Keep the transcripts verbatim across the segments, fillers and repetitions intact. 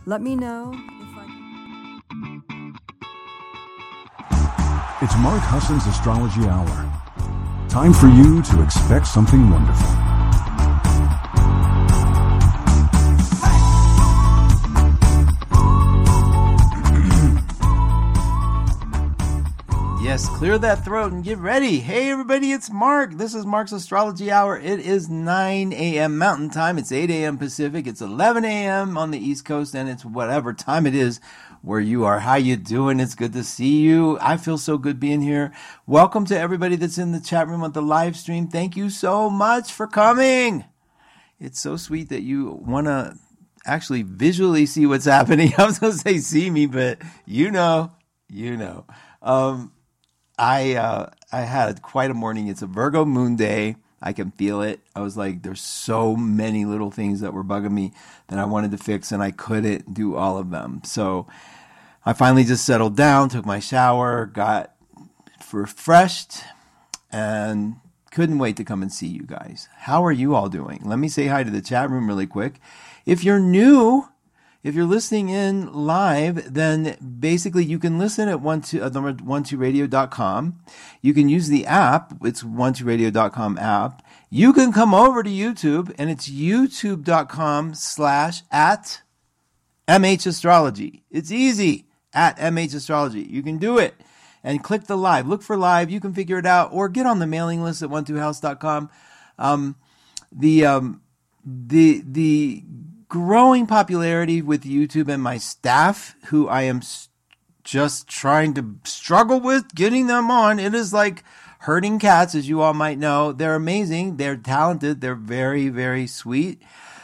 Let me know if I can. It's Mark Husson's Astrology Hour. Time for you to expect something wonderful. Yes, clear that throat and get ready. Hey everybody, it's Mark. This is Mark's Astrology Hour. It is nine a.m. Mountain Time. It's eight a.m. Pacific. It's eleven a.m. on the East Coast, and it's whatever time it is where you are. How you doing? It's good to see you. I feel so good being here. Welcome to everybody that's in the chat room on the live stream. Thank you so much for coming. It's so sweet that you want to actually visually see what's happening. I was going to say see me, but you know, you know. Um, I uh, I had quite a morning. It's a Virgo moon day. I can feel it. I was like, there's so many little things that were bugging me that I wanted to fix, and I couldn't do all of them. So I finally just settled down, took my shower, got refreshed, and couldn't wait to come and see you guys. How are you all doing? Let me say hi to the chat room really quick. If you're new, if you're listening in live, then basically you can listen at one two, uh, number one two radio dot com. You can use the app. It's one two radio dot com app. You can come over to YouTube, and it's youtube dot com slash at M H Astrology. It's easy, at M H Astrology. You can do it. And click the live. Look for live. You can figure it out. Or get on the mailing list at one two house dot com. Um, the, um, the, the, growing popularity with YouTube and my staff, who I am just trying to struggle with getting them on. It is like herding cats, as you all might know. They're amazing. They're talented. They're very, very sweet.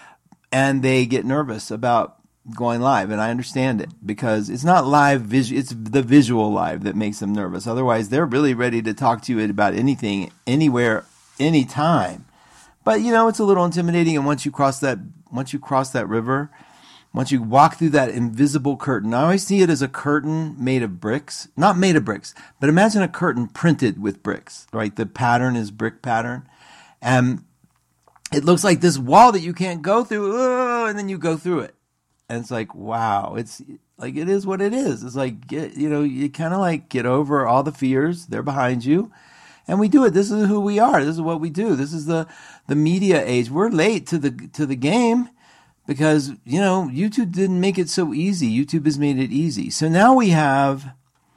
And they get nervous about going live. And I understand it because it's not live visual. It's the visual live that makes them nervous. Otherwise, they're really ready to talk to you about anything, anywhere, anytime. But, you know, it's a little intimidating. And once you cross that Once you cross that river, once you walk through that invisible curtain, I always see it as a curtain made of bricks, not made of bricks, but imagine a curtain printed with bricks, right? The pattern is brick pattern. And it looks like this wall that you can't go through, oh, and then you go through it. And it's like, wow, it's like, it is what it is. It's like, get, you know, you kind of like get over all the fears. They're behind you. And we do it. This is who we are. This is what we do. This is the, the media age. We're late to the to the game because, you know, YouTube didn't make it so easy. YouTube has made it easy. So now we have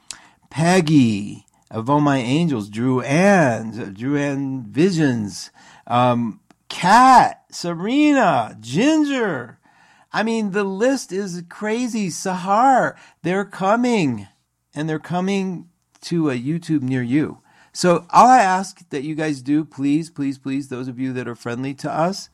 Peggy of Oh My Angels, Drew Ann, Drew Ann Visions, um, Kat, Serena, Ginger. I mean, the list is crazy. Sahar, they're coming. And they're coming to a YouTube near you. So all I ask that you guys do, please, please, please, those of you that are friendly to us,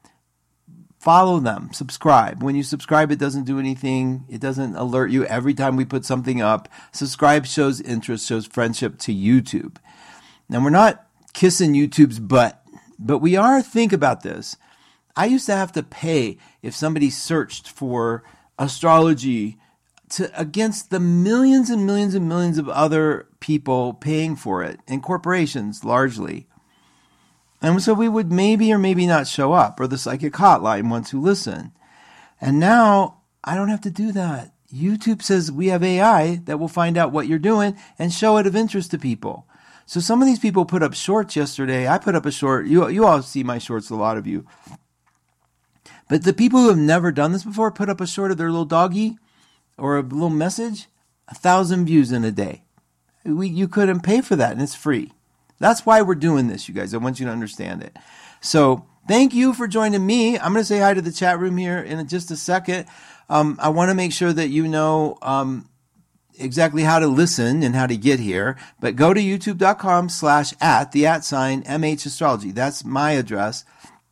follow them, subscribe. When you subscribe, it doesn't do anything. It doesn't alert you every time we put something up. Subscribe shows interest, shows friendship to YouTube. Now, we're not kissing YouTube's butt, but we are, think about this. I used to have to pay if somebody searched for astrology to against the millions and millions and millions of other people paying for it, and corporations largely. And so we would maybe or maybe not show up, or the psychic hotline once who listen. And now I don't have to do that. YouTube says we have A I that will find out what you're doing and show it of interest to people. So some of these people put up shorts yesterday. I put up a short. You, you all see my shorts, a lot of you. But the people who have never done this before put up a short of their little doggy or a little message, a thousand views in a day. We, you couldn't pay for that, and it's free. That's why we're doing this, you guys. I want you to understand it. So thank you for joining me. I'm going to say hi to the chat room here in just a second. Um, I want to make sure that you know um, exactly how to listen and how to get here. But go to youtube dot com slash at the at sign M H Astrology. That's my address.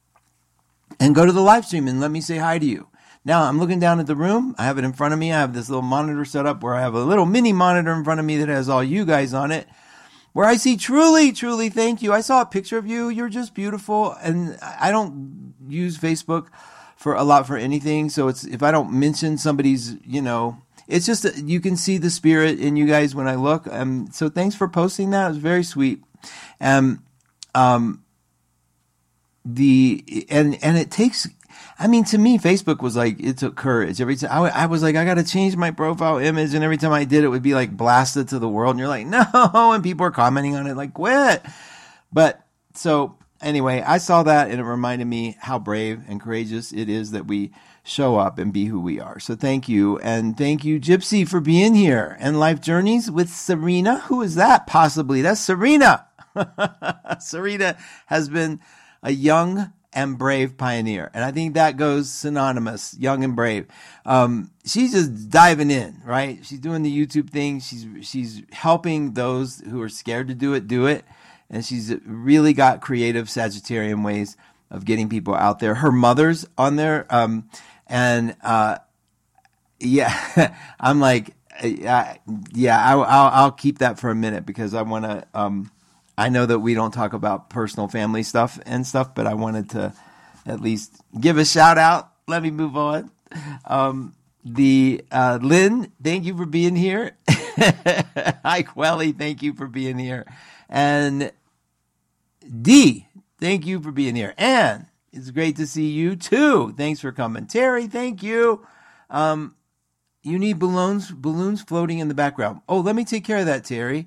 And go to the live stream and let me say hi to you. Now, I'm looking down at the room. I have it in front of me. I have this little monitor set up where I have a little mini monitor in front of me that has all you guys on it, where I see truly, truly, thank you. I saw a picture of you. You're just beautiful. And I don't use Facebook for a lot for anything. So it's if I don't mention somebody's, you know, it's just that you can see the spirit in you guys when I look. Um, so thanks for posting that. It was very sweet. Um, um, the and and it takes I mean, to me, Facebook was like, it took courage. Every time I, I was like, I got to change my profile image. And every time I did, it would be like blasted to the world. And you're like, no. And people are commenting on it like, quit. But so anyway, I saw that and it reminded me how brave and courageous it is that we show up and be who we are. So thank you. And thank you, Gypsy, for being here. And Life Journeys with Serena. Who is that? Possibly. That's Serena. Serena has been a young and brave pioneer. And I think that goes synonymous, young and brave. Um, she's just diving in, right? She's doing the YouTube thing. She's, she's helping those who are scared to do it, do it. And she's really got creative Sagittarian ways of getting people out there. Her mother's on there. Um, and, uh, yeah, I'm like, uh, yeah, I, I'll, I'll keep that for a minute because I want to, um, I know that we don't talk about personal family stuff and stuff, but I wanted to at least give a shout out. Let me move on. Um, the, uh, Lynn, thank you for being here. Hi, Quelly. Thank you for being here. And D, thank you for being here. Ann, it's great to see you too. Thanks for coming. Terry, thank you. Um, you need balloons, balloons floating in the background. Oh, let me take care of that, Terry.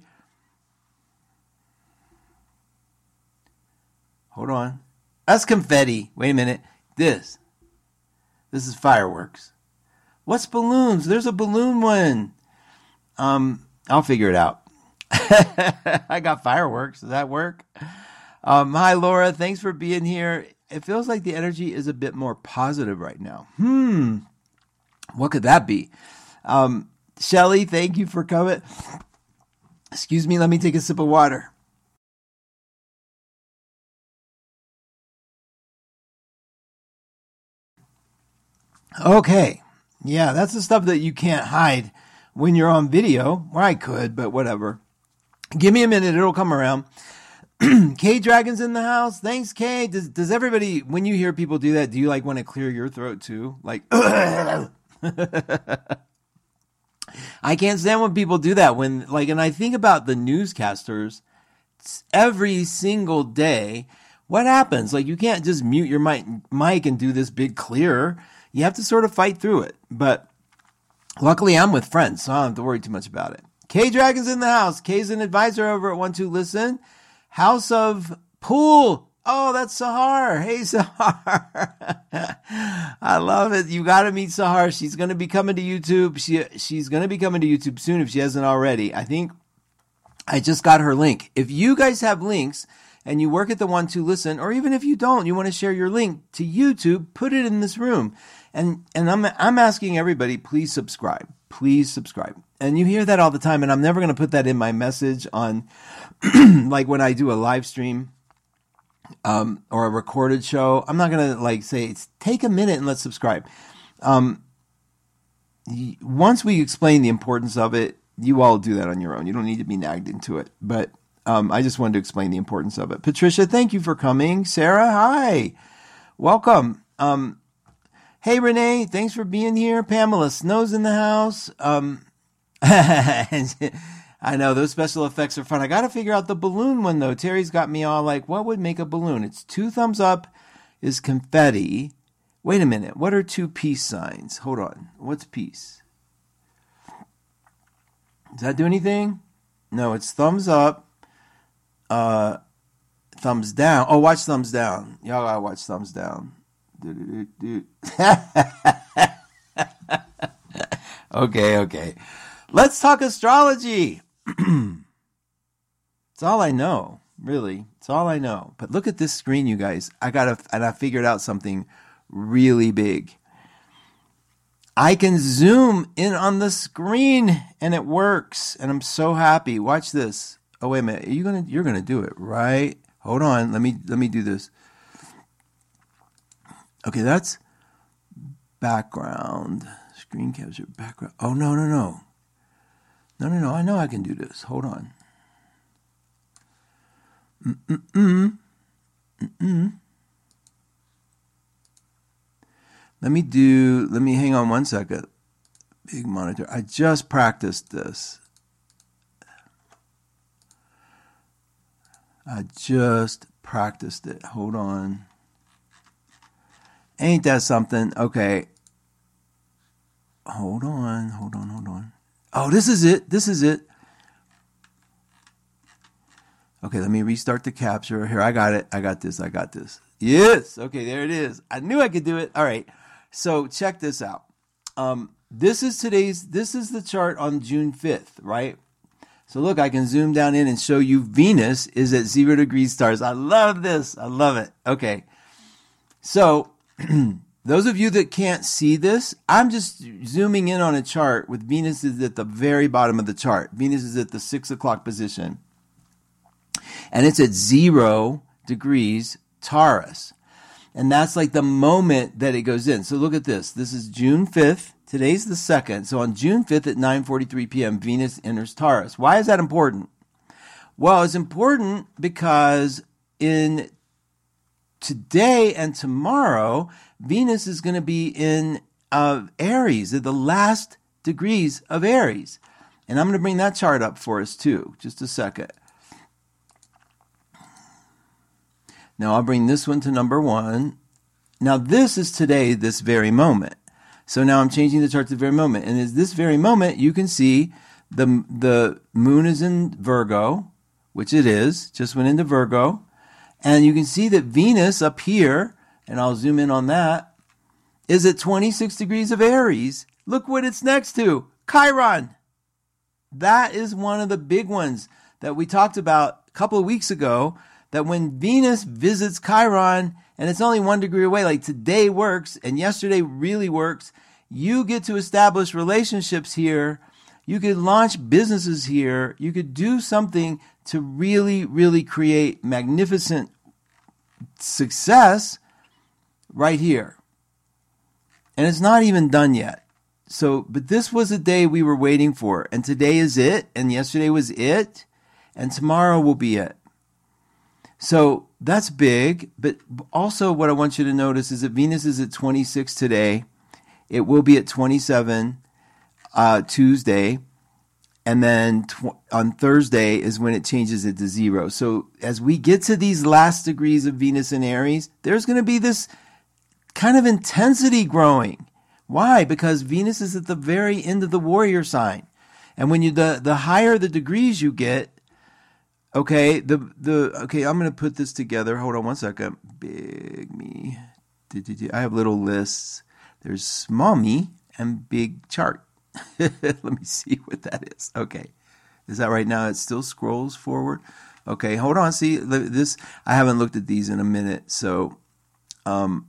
Hold on. That's confetti. Wait a minute. This. This is fireworks. What's balloons? There's a balloon one. Um, I'll figure it out. I got fireworks. Does that work? Um, hi, Laura. Thanks for being here. It feels like the energy is a bit more positive right now. Hmm. What could that be? Um, Shelly, thank you for coming. Excuse me. Let me take a sip of water. Okay. Yeah, that's the stuff that you can't hide when you're on video. Well, I could, but whatever. Give me a minute. It'll come around. K Dragon's in the house. Thanks, K. Does does everybody, when you hear people do that, do you like want to clear your throat too? Like, I can't stand when people do that. When like, and I think about the newscasters every single day. What happens? Like, you can't just mute your mic, mic and do this big clear. You have to sort of fight through it. But luckily, I'm with friends, so I don't have to worry too much about it. K Dragon's in the house. K's an advisor over at One Two Listen. House of Pool. Oh, that's Sahar. Hey, Sahar. I love it. You got to meet Sahar. She's going to be coming to YouTube. She She's going to be coming to YouTube soon if she hasn't already. I think I just got her link. If you guys have links and you work at the One Two Listen, or even if you don't, you want to share your link to YouTube, put it in this room. And and I'm I'm asking everybody, please subscribe. Please subscribe. And you hear that all the time, and I'm never going to put that in my message on, like when I do a live stream um, or a recorded show. I'm not going to like say, it's, take a minute and let's subscribe. Um, once we explain the importance of it, you all do that on your own. You don't need to be nagged into it. But um, I just wanted to explain the importance of it. Patricia, thank you for coming. Sarah, hi. Welcome. Um, hey, Renee, thanks for being here. Pamela Snow's in the house. Um, I know those special effects are fun. I got to figure out the balloon one, though. Terry's got me all like, what would make a balloon? It's two thumbs up is confetti. Wait a minute. What are two peace signs? Hold on. What's peace? Does that do anything? No, it's thumbs up, uh, thumbs down. Oh, watch thumbs down. Y'all gotta watch thumbs down. Okay, okay. Let's talk astrology. It's all I know, really. It's all I know. But look at this screen, you guys. I got to, and I figured out something really big. I can zoom in on the screen and it works. And I'm so happy. Watch this. Oh, wait a minute. Are you gonna, you're going to do it, right? Hold on. Let me, let me do this. Okay, that's background. Screen capture background. Oh, no, no, no. No, no, no. I know I can do this. Hold on. Mm-mm-mm. Mm-mm. Let me do, let me hang on one second. Big monitor. I just practiced this. I just practiced it. Hold on. Ain't that something? Okay. Hold on, hold on, hold on. Oh, this is it. This is it. Okay, let me restart the capture. Here, I got it. I got this. I got this. Yes. Okay, there it is. I knew I could do it. All right. So check this out. Um, this is today's, this is the chart on June fifth, right? So look, I can zoom down in and show you Venus is at zero degrees stars. I love this. I love it. Okay. So those of you that can't see this, I'm just zooming in on a chart with Venus is at the very bottom of the chart. Venus is at the six o'clock position. And it's at zero degrees Taurus. And that's like the moment that it goes in. So look at this. This is June fifth. Today's the second. So on June fifth at nine forty-three p.m., Venus enters Taurus. Why is that important? Well, it's important because in today and tomorrow, Venus is going to be in uh, Aries, at the last degrees of Aries. And I'm going to bring that chart up for us too. Just a second. Now I'll bring this one to number one. Now this is today, this very moment. So now I'm changing the chart to the very moment. And at this very moment, you can see the, the moon is in Virgo, which it is, just went into Virgo. And you can see that Venus up here, and I'll zoom in on that, is at twenty-six degrees of Aries. Look what it's next to, Chiron. That is one of the big ones that we talked about a couple of weeks ago, that when Venus visits Chiron, and it's only one degree away, like today works, and yesterday really works, you get to establish relationships here. You could launch businesses here. You could do something to really, really create magnificent success right here. And it's not even done yet. So, but this was a day we were waiting for, and today is it, and yesterday was it, and tomorrow will be it. So that's big, but also what I want you to notice is that Venus is at twenty-six today. It will be at twenty-seven uh, Tuesday, and then tw- on Thursday is when it changes it to zero. So as we get to these last degrees of Venus in Aries, there's going to be this kind of intensity growing. Why? Because Venus is at the very end of the warrior sign. And when you the, the higher the degrees you get, Okay, the the okay, I'm going to put this together. Hold on one second. Big me. I have little lists. There's small me and big chart. Let me see what that is. Okay. Is that right now? It still scrolls forward. Okay, hold on. See, this, I haven't looked at these in a minute, so um,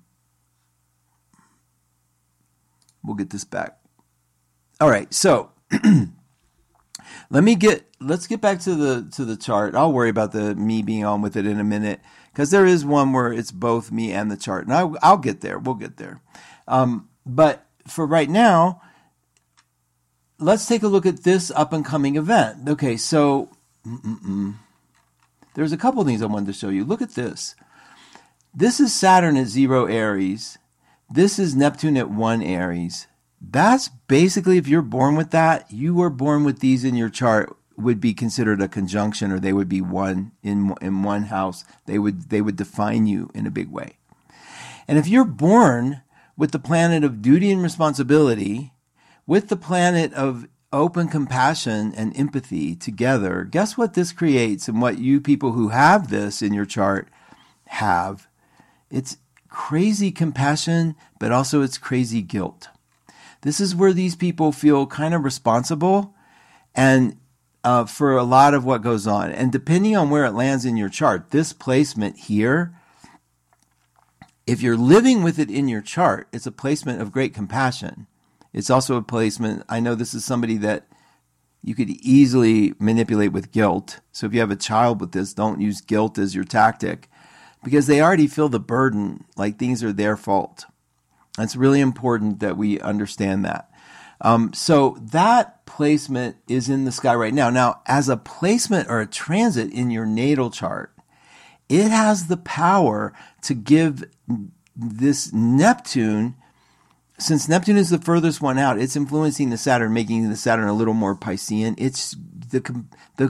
we'll get this back. All right, so Let me get, let's get back to the, to the chart. I'll worry about the me being on with it in a minute, because there is one where it's both me and the chart. And I, I'll get there. We'll get there. Um, but for right now, let's take a look at this up and coming event. Okay. So mm-mm. there's a couple of things I wanted to show you. Look at this. This is Saturn at zero Aries. This is Neptune at one Aries. That's basically, if you're born with that, you were born with these in your chart, would be considered a conjunction, or they would be one in in one house. They would they would define you in a big way. And if you're born with the planet of duty and responsibility, with the planet of open compassion and empathy together, guess what this creates, and what you people who have this in your chart have? It's crazy compassion, but also it's crazy guilt. This is where these people feel kind of responsible and uh, for a lot of what goes on. And depending on where it lands in your chart, this placement here, if you're living with it in your chart, it's a placement of great compassion. It's also a placement, I know this is somebody that you could easily manipulate with guilt. So if you have a child with this, don't use guilt as your tactic, because they already feel the burden, like things are their fault. It's really important that we understand that. Um, so that placement is in the sky right now. Now, as a placement or a transit in your natal chart, it has the power to give this Neptune, since Neptune is the furthest one out, it's influencing the Saturn, making the Saturn a little more Piscean. It's the, the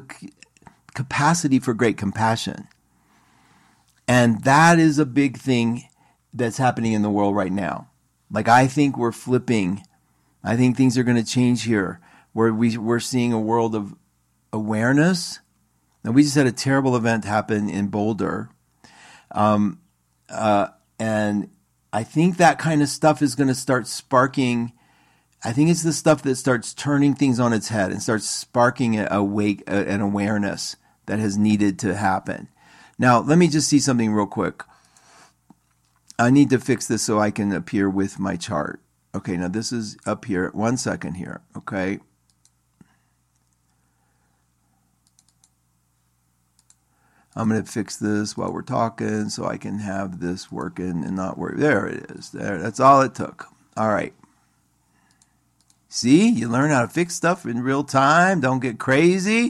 capacity for great compassion. And that is a big thing that's happening in the world right now. Like, I think we're flipping. I think things are going to change here, where we, we're seeing a world of awareness. Now, we just had a terrible event happen in Boulder. Um, uh, and I think that kind of stuff is going to start sparking. I think it's the stuff that starts turning things on its head and starts sparking a, a wake, a, an awareness that has needed to happen. Now, let me just see something real quick. I need to fix this so I can appear with my chart. Okay, now this is up here. One second here, okay? I'm going to fix this while we're talking so I can have this working and not worry. There it is. There, that's all it took. All right. See, you learn how to fix stuff in real time. Don't get crazy.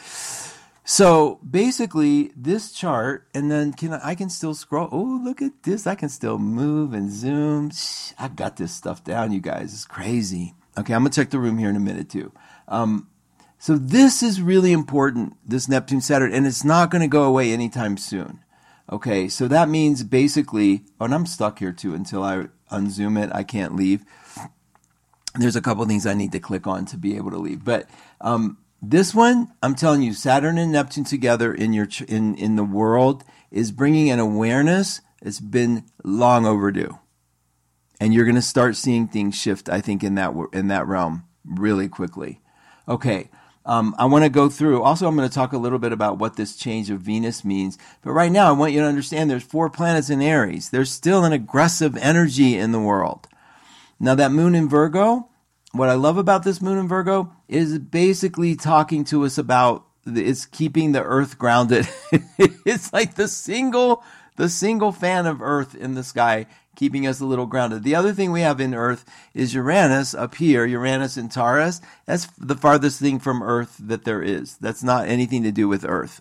So basically, this chart, and then can I, I can still scroll. Oh, look at this. I can still move and zoom. I got this stuff down, you guys. It's crazy. Okay, I'm going to check the room here in a minute, too. Um, so this is really important, this Neptune Saturn, and it's not going to go away anytime soon. Okay, so that means basically, oh, and I'm stuck here, too, until I unzoom it. I can't leave. There's a couple things I need to click on to be able to leave. But um, this one, I'm telling you, Saturn and Neptune together in your in, in the world is bringing an awareness. It's been long overdue. And you're going to start seeing things shift, I think, in that in that realm really quickly. Okay, um, I want to go through. Also, I'm going to talk a little bit about what this change of Venus means. But right now, I want you to understand there's four planets in Aries. There's still an aggressive energy in the world. Now, that moon in Virgo, what I love about this moon in Virgo is basically talking to us about, it's keeping the earth grounded. It's like the single, the single fan of earth in the sky, keeping us a little grounded. The other thing we have in earth is Uranus up here, Uranus in Taurus. That's the farthest thing from earth that there is. That's not anything to do with earth.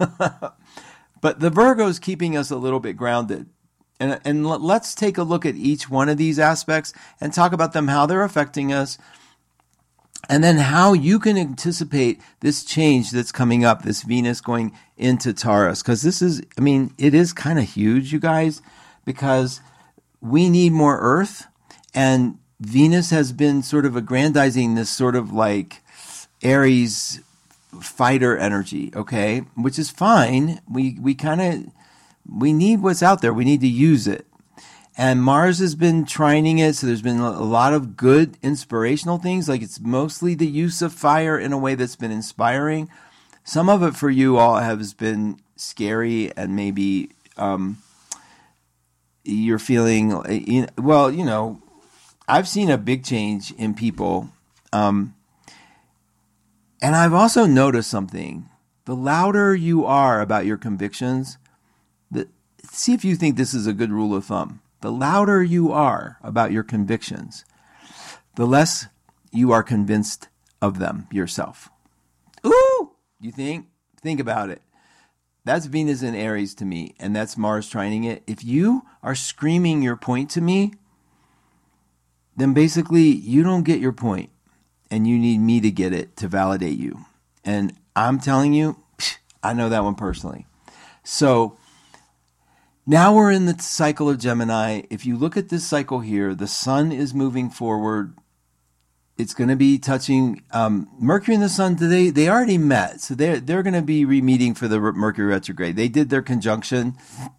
But the Virgo is keeping us a little bit grounded. And, and let's take a look at each one of these aspects and talk about them, how they're affecting us, and then how you can anticipate this change that's coming up, this Venus going into Taurus. Because this is, I mean, it is kind of huge, you guys, because we need more Earth, and Venus has been sort of aggrandizing this sort of like Aries fighter energy, okay, which is fine. We, we kind of... We need what's out there. We need to use it. And Mars has been trining it, so there's been a lot of good inspirational things. Like, it's mostly the use of fire in a way that's been inspiring. Some of it for you all has been scary, and maybe um, you're feeling, well, you know, I've seen a big change in people. Um, and I've also noticed something. The louder you are about your convictions, The, see if you think this is a good rule of thumb. The louder you are about your convictions, the less you are convinced of them yourself. Ooh! You think? Think about it. That's Venus in Aries to me, and that's Mars trining it. If you are screaming your point to me, then basically you don't get your point, and you need me to get it to validate you. And I'm telling you, I know that one personally. So now we're in the cycle of Gemini. If you look at this cycle here, the sun is moving forward. It's going to be touching um, Mercury and the sun today. They already met, so they're they're going to be re-meeting for the Mercury retrograde. They did their conjunction.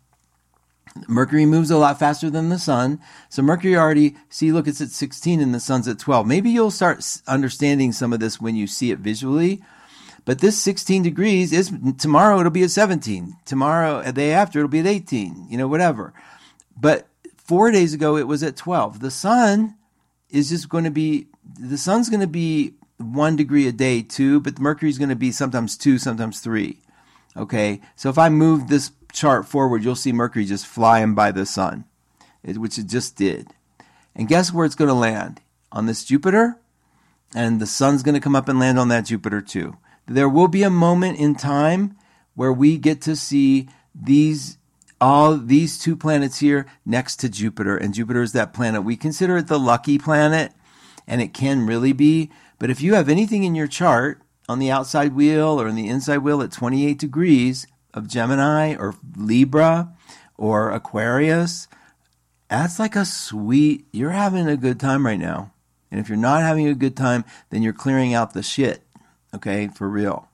Mercury moves a lot faster than the sun, so Mercury already, see, look, it's at sixteen and the sun's at twelve. Maybe you'll start understanding some of this when you see it visually. But this sixteen degrees is tomorrow. It'll be at seventeen. Tomorrow, the day after, it'll be at eighteen. You know, whatever. But four days ago, it was at twelve. The sun is just going to be. The sun's going to be one degree a day too, but Mercury's going to be sometimes two, sometimes three. Okay, so if I move this chart forward, you'll see Mercury just flying by the sun, which it just did. And guess where it's going to land? On this Jupiter, and the sun's going to come up and land on that Jupiter too. There will be a moment in time where we get to see these all these two planets here next to Jupiter, and Jupiter is that planet. We consider it the lucky planet, and it can really be. But if you have anything in your chart on the outside wheel or in the inside wheel at twenty-eight degrees of Gemini or Libra or Aquarius, That's like a sweet, you're having a good time right now. And if you're not having a good time, then you're clearing out the shit. Okay, for real.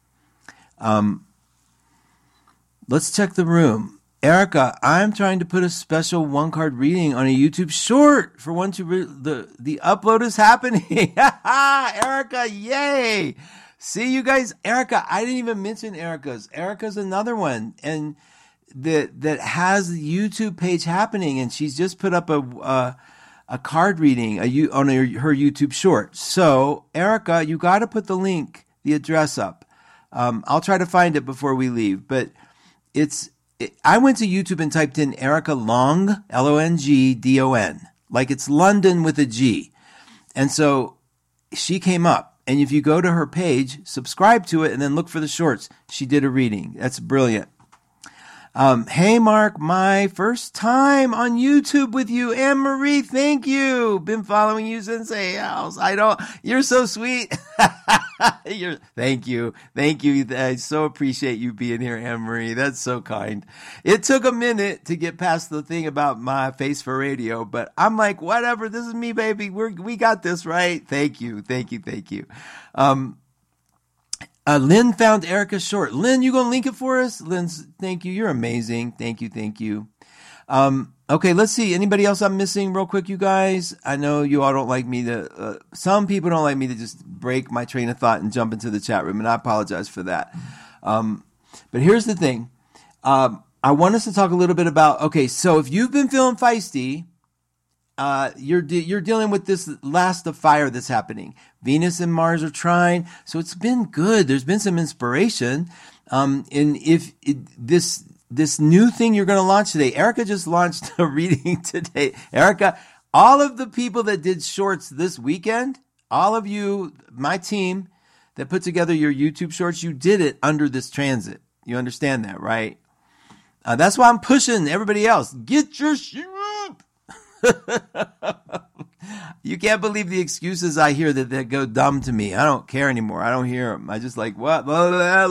Um, let's check the room. Erica, I'm trying to put a special one-card reading on a YouTube short for one to re- the the upload is happening. Erica, yay! See you guys, Erica. I didn't even mention Erica's. Erica's another one, and that that has the YouTube page happening, and she's just put up a a, a card reading a, on her, her YouTube short. So, Erica, you got to put the link, the address up. Um, I'll try to find it before we leave, but it's. I went to YouTube and typed in Erica Long, L O N G D O N, like it's London with a G. And so she came up. And if you go to her page, subscribe to it, and then look for the shorts, she did a reading. That's brilliant. Um, hey, Mark, my first time on YouTube with you. Anne Marie, thank you. Been following you since a house. I don't, you're so sweet. you're, thank you. Thank you. I so appreciate you being here, Anne Marie. That's so kind. It took a minute to get past the thing about my face for radio, but I'm like, whatever. This is me, baby. We're, we got this, right? Thank you. Thank you. Thank you. Um, Uh, Lynn found Erica short. Lynn, you gonna link it for us? Lynn's, thank you. You're amazing. Thank you. Thank you. Um, okay, let's see. Anybody else I'm missing real quick, you guys? I know you all don't like me to, uh, some people don't like me to just break my train of thought and jump into the chat room, and I apologize for that. Um, but here's the thing. Um, I want us to talk a little bit about, okay, so if you've been feeling feisty, Uh, you're de- you're dealing with this last of fire that's happening. Venus and Mars are trine, so it's been good. There's been some inspiration. Um, and if it, this this new thing you're going to launch today, Erica just launched a reading today. Erica, all of the people that did shorts this weekend, all of you, my team that put together your YouTube shorts, you did it under this transit. You understand that, right? Uh, that's why I'm pushing everybody else. Get your shit. You can't believe the excuses I hear that, that go dumb to me. I don't care anymore. I don't hear them. I just like, what? I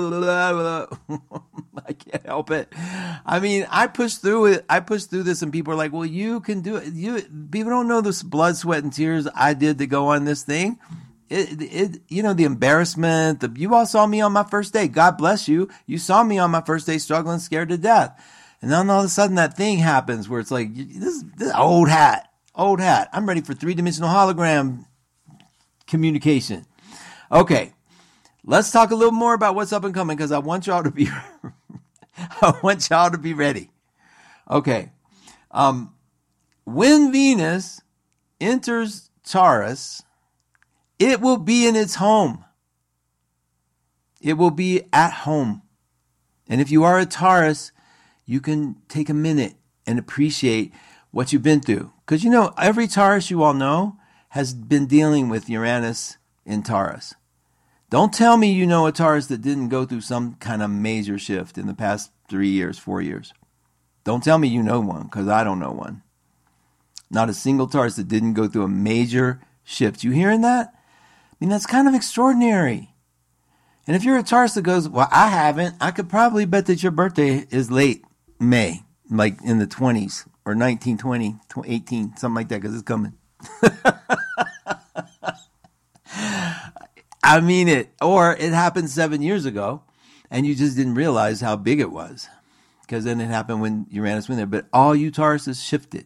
can't help it. I mean, I push through it. I push through this and people are like, well, you can do it. You people don't know this blood, sweat, and tears I did to go on this thing. It, it, you know, the embarrassment. The, you all saw me on my first day. God bless you. You saw me on my first day struggling, scared to death. And then all of a sudden that thing happens where it's like, this, this old hat, old hat. I'm ready for three-dimensional hologram communication. Okay, let's talk a little more about what's up and coming because I want y'all to be, I want y'all to be ready. Okay, um, when Venus enters Taurus, it will be in its home. It will be at home. And if you are a Taurus, you can take a minute and appreciate what you've been through. Because, you know, every Taurus you all know has been dealing with Uranus in Taurus. Don't tell me you know a Taurus that didn't go through some kind of major shift in the past three years, four years. Don't tell me you know one, because I don't know one. Not a single Taurus that didn't go through a major shift. You hearing that? I mean, that's kind of extraordinary. And if you're a Taurus that goes, well, I haven't, I could probably bet that your birthday is late May, like in the twenties or nineteen, twenty, eighteen, something like that, because it's coming. I mean it. Or it happened seven years ago and you just didn't realize how big it was because then it happened when Uranus went there. But all you Tauruses shifted.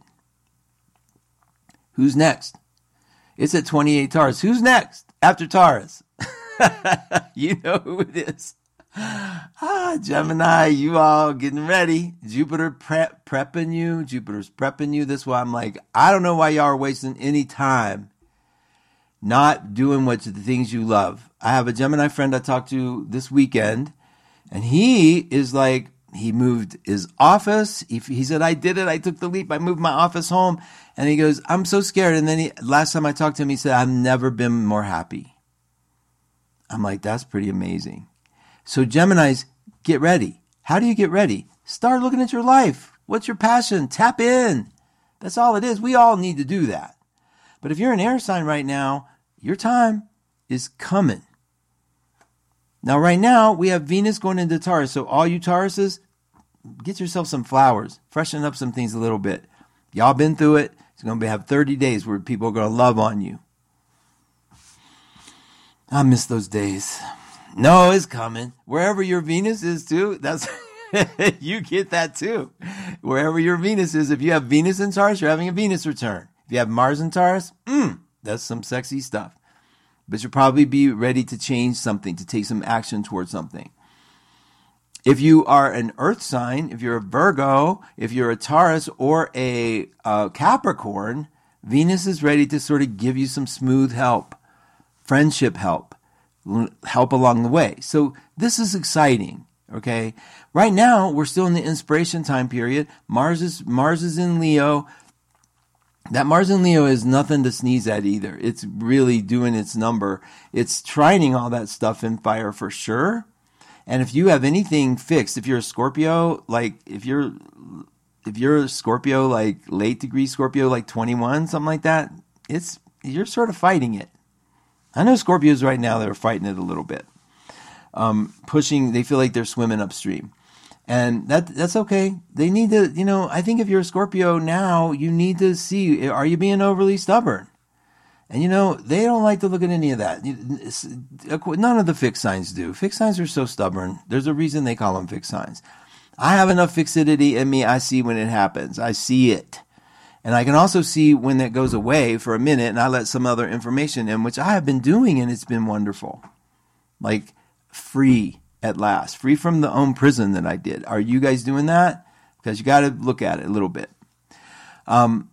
Who's next? It's at twenty-eight Taurus. Who's next after Taurus? You know who it is. Ah, Gemini, you all getting ready. Jupiter prep, prepping you. Jupiter's prepping you. This is why I'm like, I don't know why y'all are wasting any time not doing what the things you love. I have a Gemini friend I talked to this weekend, and he is like, he moved his office. He, he said, I did it. I took the leap. I moved my office home. And he goes, I'm so scared. And then he, last time I talked to him, he said, I've never been more happy. I'm like, that's pretty amazing. So Geminis, get ready. How do you get ready? Start looking at your life. What's your passion? Tap in. That's all it is. We all need to do that. But if you're an air sign right now, your time is coming. Now, right now, we have Venus going into Taurus. So all you Tauruses, get yourself some flowers. Freshen up some things a little bit. Y'all been through it. It's going to have thirty days where people are going to love on you. I miss those days. No, it's coming. Wherever your Venus is too, that's you get that too. Wherever your Venus is, if you have Venus in Taurus, you're having a Venus return. If you have Mars in Taurus, mm, that's some sexy stuff. But you'll probably be ready to change something, to take some action towards something. If you are an earth sign, if you're a Virgo, if you're a Taurus or a uh, Capricorn, Venus is ready to sort of give you some smooth help, friendship help, help along the way. So this is exciting, okay? Right now, we're still in the inspiration time period. Mars is, Mars is in Leo. That Mars in Leo is nothing to sneeze at either. It's really doing its number. It's trining all that stuff in fire for sure. And if you have anything fixed, if you're a Scorpio, like if you're if you're a Scorpio, like late degree Scorpio, like twenty-one, something like that, it's you're sort of fighting it. I know Scorpios right now that are fighting it a little bit, um, pushing. They feel like they're swimming upstream, and that that's okay. They need to, you know. I think if you're a Scorpio now, you need to see: are you being overly stubborn? And, you know, they don't like to look at any of that. None of the fixed signs do. Fixed signs are so stubborn. There's a reason they call them fixed signs. I have enough fixity in me. I see when it happens. I see it. And I can also see when it goes away for a minute and I let some other information in, which I have been doing, and it's been wonderful. Like free at last. Free from the own prison that I did. Are you guys doing that? Because you got to look at it a little bit. Um,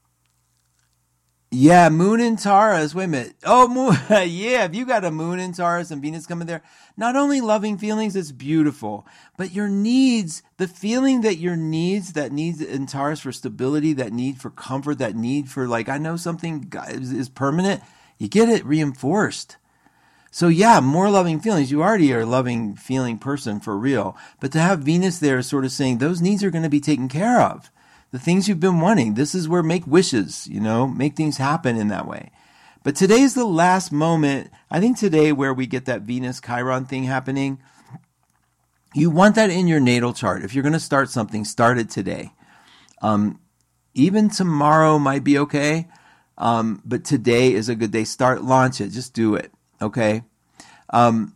Yeah, Moon in Taurus. Wait a minute. Oh, moon. Yeah, if you got a Moon in Taurus and Venus coming there, not only loving feelings, it's beautiful, but your needs, the feeling that your needs, that needs in Taurus for stability, that need for comfort, that need for like, I know something is, is permanent, you get it reinforced. So yeah, more loving feelings. You already are a loving feeling person for real, but to have Venus there is sort of saying those needs are going to be taken care of. The things you've been wanting. This is where make wishes, you know, make things happen in that way. But today's the last moment. I think today where we get that Venus Chiron thing happening, you want that in your natal chart. If you're going to start something, start it today. Um, even tomorrow might be okay. Um, but today is a good day. Start, launch it. Just do it. Okay. Um,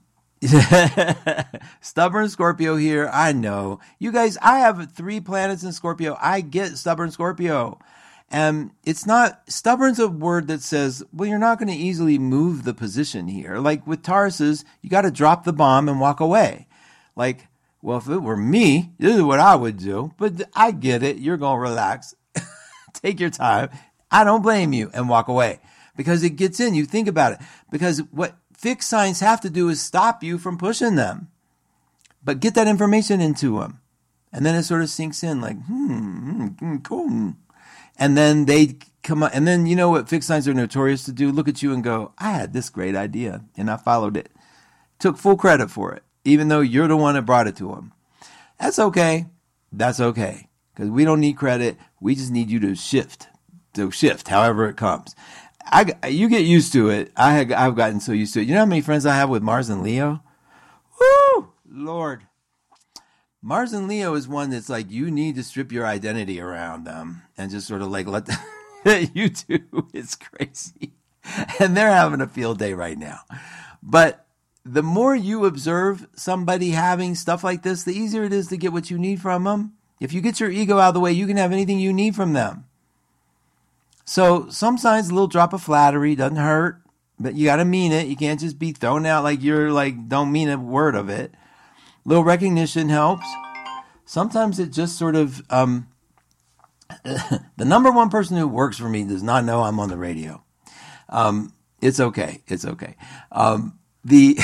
Stubborn Scorpio here. I know. You guys, I have three planets in Scorpio. I get stubborn Scorpio. And it's not, stubborn's a word that says, well, you're not going to easily move the position here. Like with Tauruses, you got to drop the bomb and walk away. Like, well, if it were me, this is what I would do. But I get it. You're going to relax. Take your time. I don't blame you, and walk away. Because it gets in. You think about it. Because what fixed signs have to do is stop you from pushing them. But get that information into them. And then it sort of sinks in like, hmm, hmm cool. And then they come up, and then you know what fixed signs are notorious to do? Look at you and go, I had this great idea, and I followed it. Took full credit for it, even though you're the one that brought it to them. That's okay. That's okay. Because we don't need credit. We just need you to shift. To shift, however it comes. I, you get used to it. I have, I've gotten so used to it. You know how many friends I have with Mars and Leo? Woo! Lord. Mars and Leo is one that's like, you need to strip your identity around them and just sort of like let them, you do. It's crazy. And they're having a field day right now. But the more you observe somebody having stuff like this, the easier it is to get what you need from them. If you get your ego out of the way, you can have anything you need from them. So some signs, a little drop of flattery doesn't hurt, but you got to mean it. You can't just be thrown out like you're like, don't mean a word of it. Little recognition helps. Sometimes it just sort of, um, the number one person who works for me does not know I'm on the radio. Um, it's okay. It's okay. Um, the,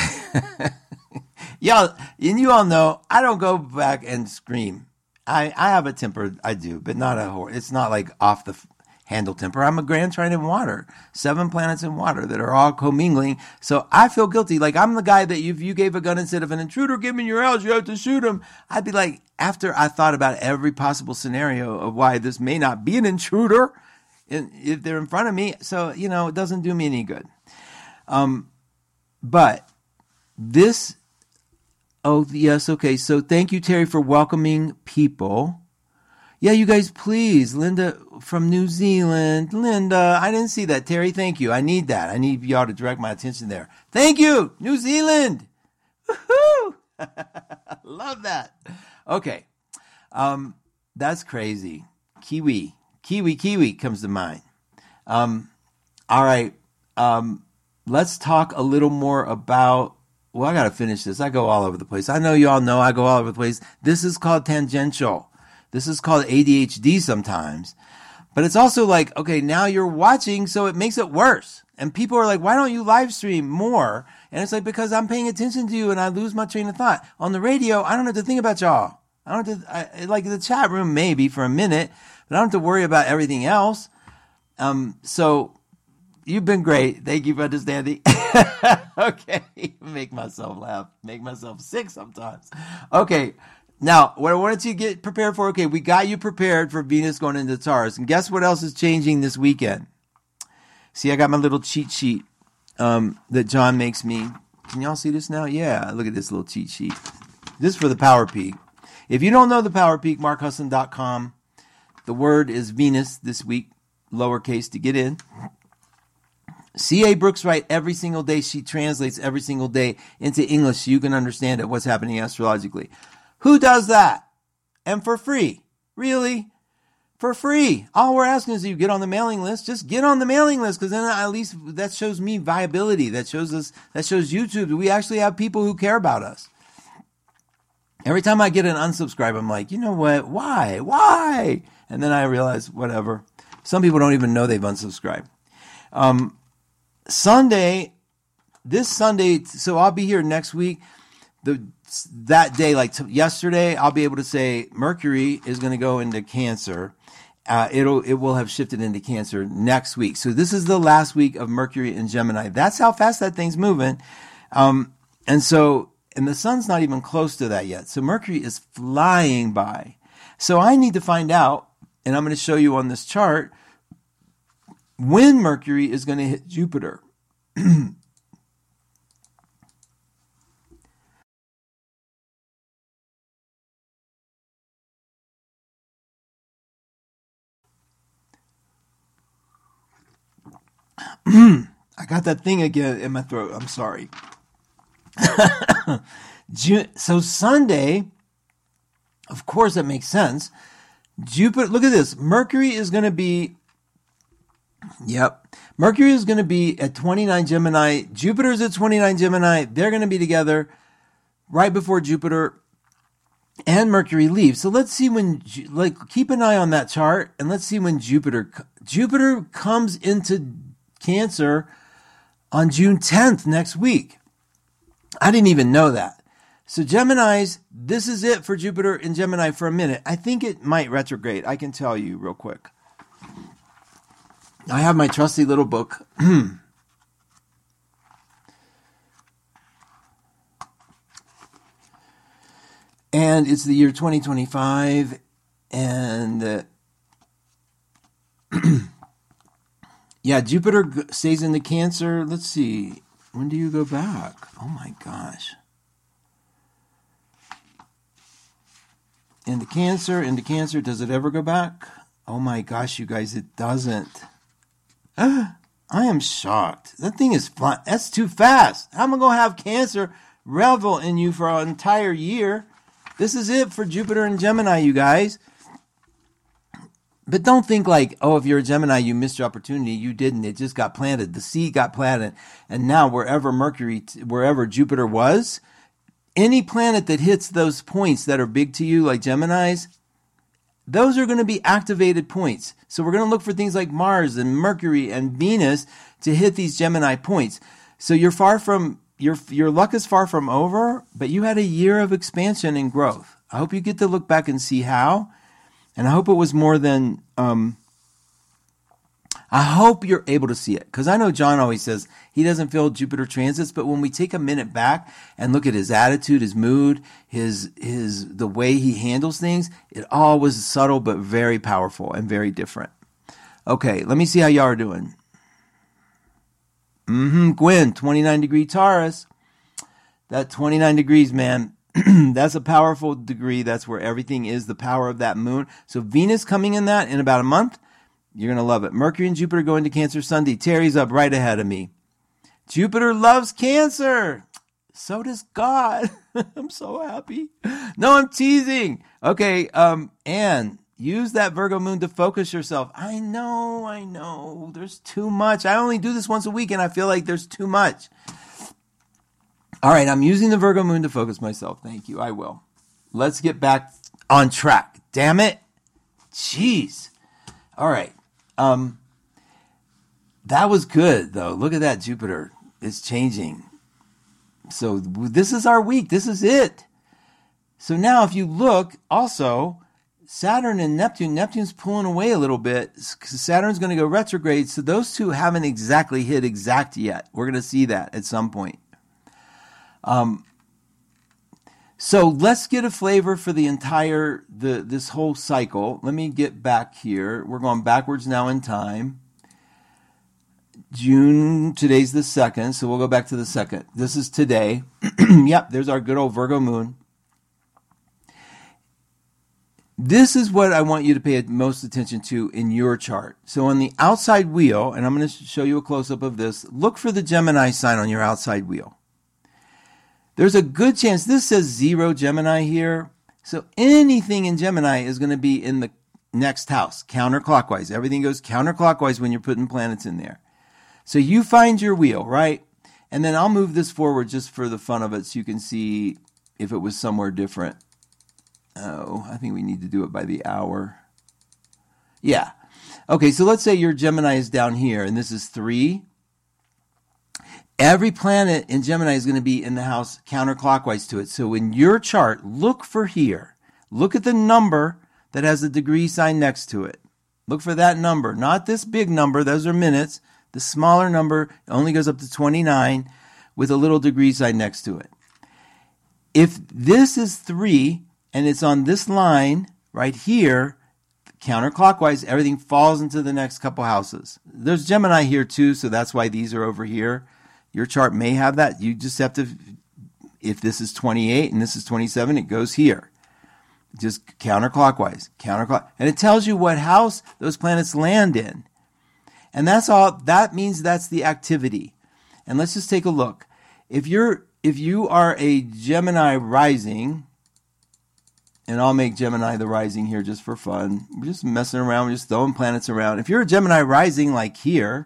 y'all, and you all know, I don't go back and scream. I, I have a temper. I do, but not a horse. It's not like off the handle temper. I'm a grand trine in water, seven planets in water that are all commingling. So I feel guilty. Like I'm the guy that if you gave a gun and said, if an intruder give me your house, you have to shoot him. I'd be like, after I thought about every possible scenario of why this may not be an intruder in, if they're in front of me. So, you know, it doesn't do me any good. Um, but this, oh yes. Okay. So thank you, Terry, for welcoming people. Yeah, you guys, please. Linda from New Zealand. Linda, I didn't see that. Terry, thank you. I need that. I need y'all to direct my attention there. Thank you, New Zealand. Woohoo! Love that. Okay. Um, that's crazy. Kiwi. Kiwi, Kiwi comes to mind. Um, all right. Um, let's talk a little more about, well, I got to finish this. I go all over the place. I know you all know I go all over the place. This is called tangential. This is called A D H D sometimes. But it's also like, okay, now you're watching, so it makes it worse. And people are like, why don't you live stream more? And it's like, because I'm paying attention to you and I lose my train of thought. On the radio, I don't have to think about y'all. I don't have to, I, like the chat room maybe for a minute, but I don't have to worry about everything else. Um, so you've been great. Thank you for understanding. Okay. Make myself laugh. Make myself sick sometimes. Okay. Now, what I wanted you to get prepared for, okay, we got you prepared for Venus going into Taurus. And guess what else is changing this weekend? See, I got my little cheat sheet um, that John makes me. Can y'all see this now? Yeah, look at this little cheat sheet. This is for the Power Peak. If you don't know the Power Peak, mark husson dot com. The word is Venus this week, lowercase to get in. C A. Brooks writes every single day. She translates every single day into English so you can understand it, what's happening astrologically. Who does that? And for free. Really? For free. All we're asking is you get on the mailing list. Just get on the mailing list, because then at least that shows me viability. That shows us, that shows YouTube. We actually have people who care about us. Every time I get an unsubscribe, I'm like, you know what? Why? Why? And then I realize, whatever. Some people don't even know they've unsubscribed. Um, Sunday, this Sunday, so I'll be here next week. The that day, like t- yesterday, I'll be able to say Mercury is going to go into Cancer. Uh, it'll it will have shifted into Cancer next week. So this is the last week of Mercury in Gemini. That's how fast that thing's moving. Um, and so, and the sun's not even close to that yet. So Mercury is flying by. So I need to find out, and I'm going to show you on this chart, when Mercury is going to hit Jupiter. I got that thing again in my throat. I'm sorry. So Sunday, of course, that makes sense. Jupiter, look at this. Mercury is going to be, yep. Mercury is going to be at twenty-nine Gemini. Jupiter's at twenty-nine Gemini. They're going to be together right before Jupiter and Mercury leave. So let's see when, like, keep an eye on that chart, and let's see when Jupiter, Jupiter comes into Cancer on June tenth next week. I didn't even know that. So Geminis, this is it for Jupiter in Gemini for a minute. I think it might retrograde. I can tell you real quick. I have my trusty little book. And it's the year twenty twenty-five. And uh, yeah, Jupiter stays in the Cancer. Let's see. When do you go back? Oh my gosh. Into Cancer, into Cancer. Does it ever go back? Oh my gosh, you guys, it doesn't. I am shocked. That thing is flying. That's too fast. How am I going to have Cancer revel in you for an entire year? This is it for Jupiter and Gemini, you guys. But don't think like, oh, if you're a Gemini, you missed your opportunity. You didn't. It just got planted. The seed got planted. And now wherever Mercury, wherever Jupiter was, any planet that hits those points that are big to you, like Geminis, those are going to be activated points. So we're going to look for things like Mars and Mercury and Venus to hit these Gemini points. So you're far from, your your luck is far from over, but you had a year of expansion and growth. I hope you get to look back and see how. And I hope it was more than, um, I hope you're able to see it. Because I know John always says he doesn't feel Jupiter transits, but when we take a minute back and look at his attitude, his mood, his, his, the way he handles things, it all was subtle, but very powerful and very different. Okay, let me see how y'all are doing. Mm-hmm, Gwen, twenty-nine degree Taurus. That twenty-nine degrees, man. That's a powerful degree. That's where everything is, the power of that moon. So Venus coming in that in about a month, you're going to love it. Mercury and Jupiter going to Cancer Sunday. Terry's up right ahead of me. Jupiter loves Cancer. So does God. I'm so happy. No, I'm teasing. Okay, um, Anne, use that Virgo moon to focus yourself. I know, I know. There's too much. I only do this once a week, and I feel like there's too much. All right, I'm using the Virgo moon to focus myself. Thank you. I will. Let's get back on track. Damn it. Jeez. All right. Um, that was good, though. Look at that Jupiter. It's changing. So this is our week. This is it. So now if you look, also, Saturn and Neptune, Neptune's pulling away a little bit because Saturn's going to go retrograde. So those two haven't exactly hit exact yet. We're going to see that at some point. Um, so let's get a flavor for the entire, the this whole cycle. Let me get back here. We're going backwards now in time. June, today's the second, so we'll go back to the second. This is today. Yep, there's our good old Virgo moon. This is what I want you to pay most attention to in your chart. So on the outside wheel, and I'm going to show you a close-up of this, look for the Gemini sign on your outside wheel. There's a good chance, this says zero Gemini here, so anything in Gemini is going to be in the next house, counterclockwise. Everything goes counterclockwise when you're putting planets in there. So you find your wheel, right? And then I'll move this forward just for the fun of it so you can see if it was somewhere different. Oh, I think we need to do it by the hour. Yeah. Okay, so let's say your Gemini is down here, and this is three. Every planet in Gemini is going to be in the house counterclockwise to it. So in your chart, look for here. Look at the number that has the degree sign next to it. Look for that number, not this big number. Those are minutes. The smaller number only goes up to twenty-nine with a little degree sign next to it. If this is three and it's on this line right here, counterclockwise, everything falls into the next couple houses. There's Gemini here too, so that's why these are over here. Your chart may have that. You just have to, if this is twenty-eight and this is twenty-seven, it goes here. Just counterclockwise, counterclockwise. And it tells you what house those planets land in. And that's all, that means that's the activity. And let's just take a look. If you're, if you are a Gemini rising, and I'll make Gemini the rising here just for fun. We're just messing around, we're just throwing planets around. If you're a Gemini rising like here,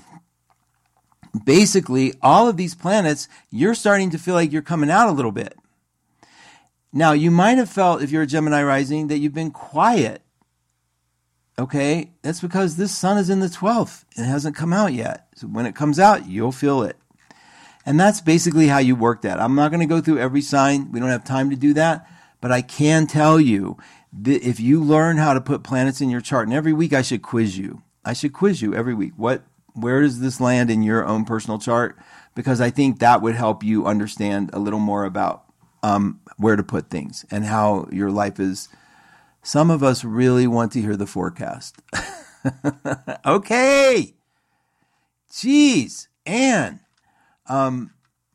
basically all of these planets, you're starting to feel like you're coming out a little bit. Now, you might have felt, if you're a Gemini rising, that you've been quiet. Okay, that's because this sun is in the twelfth and it hasn't come out yet. So when it comes out, you'll feel it. And that's basically how you work that. I'm not going to go through every sign. We don't have time to do that. But I can tell you that if you learn how to put planets in your chart, and every week I should quiz you. I should quiz you every week. What, where does this land in your own personal chart? Because I think that would help you understand a little more about um, where to put things and how your life is. Some of us really want to hear the forecast. Okay. Jeez. Anne. Um,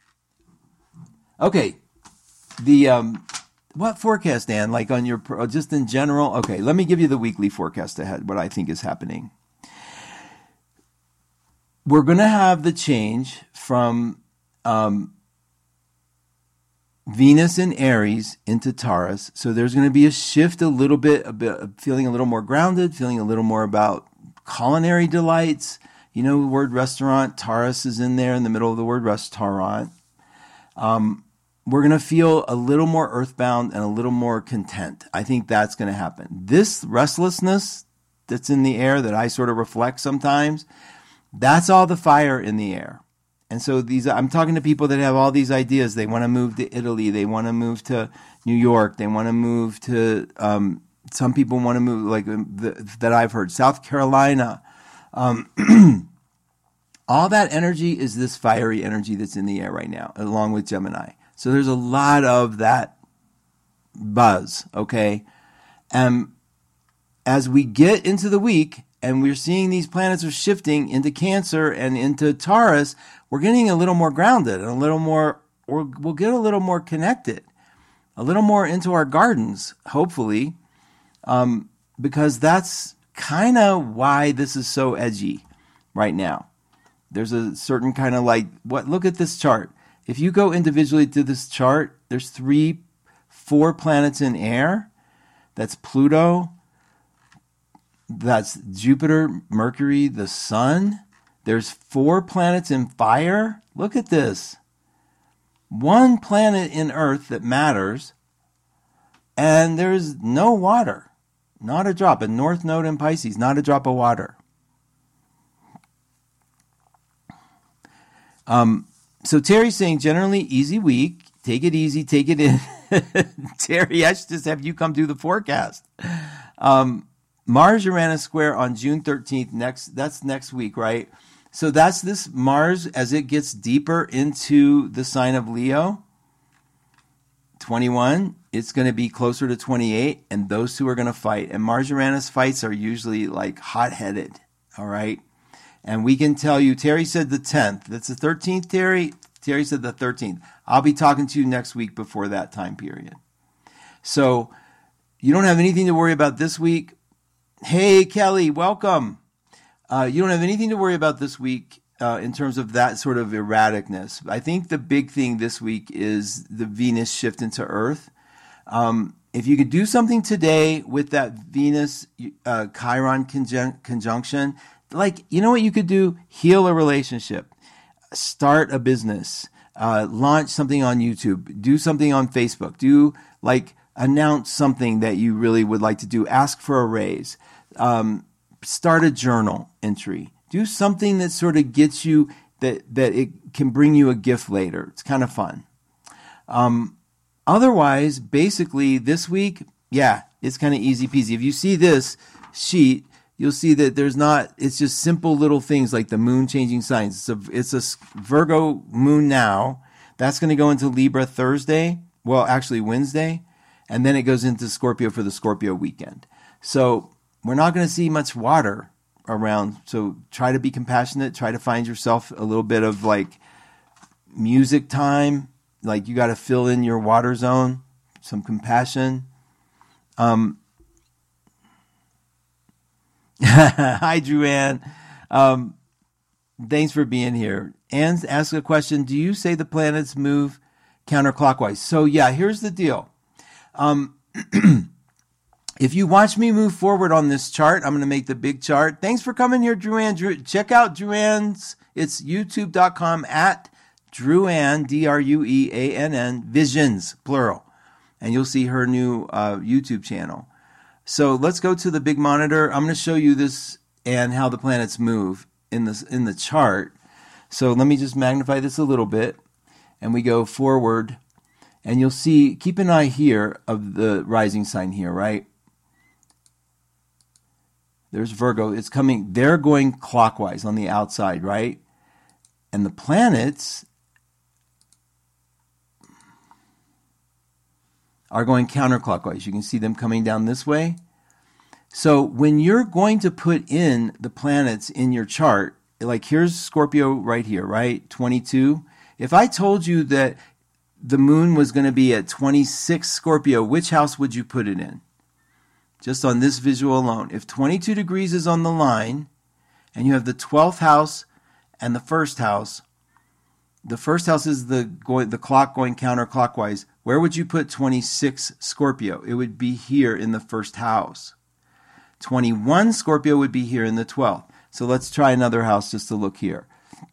okay. The, um, what forecast, Anne? Like on your, just in general? Okay. Let me give you the weekly forecast ahead, what I think is happening. We're going to have the change from, um, Venus in Aries into Taurus. So there's going to be a shift a little bit, a bit, feeling a little more grounded, feeling a little more about culinary delights. You know, the word restaurant, Taurus is in there in the middle of the word restaurant. Um, we're going to feel a little more earthbound and a little more content. I think that's going to happen. This restlessness that's in the air that I sort of reflect sometimes, that's all the fire in the air. And so these, I'm talking to people that have all these ideas. They want to move to Italy. They want to move to New York. They want to move to, um, some people want to move, like the, that I've heard, South Carolina. Um, all that energy is this fiery energy that's in the air right now, along with Gemini. So there's a lot of that buzz, okay? And as we get into the week, and we're seeing these planets are shifting into Cancer and into Taurus, we're getting a little more grounded and a little more, or we'll get a little more connected. a little more into our gardens, hopefully, um, because that's kind of why this is so edgy right now. There's a certain kind of like, what? Look at this chart. If you go individually to this chart, there's three, four planets in air. That's Pluto. That's Jupiter, Mercury, the Sun. There's four planets in fire. Look at this. One planet in Earth that matters, and there's no water. Not a drop. A North Node in Pisces, not a drop of water. Um, so Terry's saying generally easy week. Take it easy. Take it in. Terry, I should just have you come do the forecast. Um, Mars Uranus square on June thirteenth. Next, that's next week, right? So that's this Mars as it gets deeper into the sign of Leo. twenty-one. It's going to be closer to twenty-eight, and those two are going to fight. And Mars Uranus fights are usually like hot-headed. All right. And we can tell you, Terry said the tenth. That's the thirteenth, Terry. Terry said the thirteenth. I'll be talking to you next week before that time period. So you don't have anything to worry about this week. Hey, Kelly, welcome. Uh, you don't have anything to worry about this week uh, in terms of that sort of erraticness. I think the big thing this week is the Venus shift into Earth. Um, if you could do something today with that Venus uh, Chiron conjun- conjunction, like, you know what you could do? Heal a relationship, start a business, uh, launch something on YouTube, do something on Facebook, do like announce something that you really would like to do, ask for a raise, um, start a journal entry, do something that sort of gets you that, that it can bring you a gift later. It's kind of fun. Um, otherwise, basically this week, yeah, it's kind of easy peasy. If you see this sheet, you'll see that there's not, it's just simple little things like the moon changing signs. It's a, it's a Virgo moon now. That's going to go into Libra Thursday. Well, actually Wednesday. And then it goes into Scorpio for the Scorpio weekend. So we're not going to see much water around. So try to be compassionate. Try to find yourself a little bit of like music time. Like you got to fill in your water zone, some compassion. Um, Hi, Drew Ann. Um, thanks for being here. Ann asked a question. Do you say the planets move counterclockwise? So, yeah, here's the deal. Um, if you watch me move forward on this chart, I'm going to make the big chart. Thanks for coming here, Drew Ann. Drew, check out Drew Ann's. It's youtube.com at Drew Ann, D R U E A N N, Visions, plural. And you'll see her new uh, YouTube channel. So let's go to the big monitor. I'm going to show you this and how the planets move in this in the chart. So let me just magnify this a little bit, and we go forward, and you'll see, keep an eye here of the rising sign here, right? There's Virgo. It's coming. They're going clockwise on the outside, right? And the planets are going counterclockwise. You can see them coming down this way. So when you're going to put in the planets in your chart, like here's Scorpio right here, right? twenty-two. If I told you that the moon was going to be at twenty-six Scorpio, which house would you put it in? Just on this visual alone. If twenty-two degrees is on the line, and you have the twelfth house and the first house, the first house is the going, the clock going counterclockwise. Where would you put twenty-six Scorpio? It would be here in the first house. twenty-one Scorpio would be here in the twelfth. So let's try another house just to look here.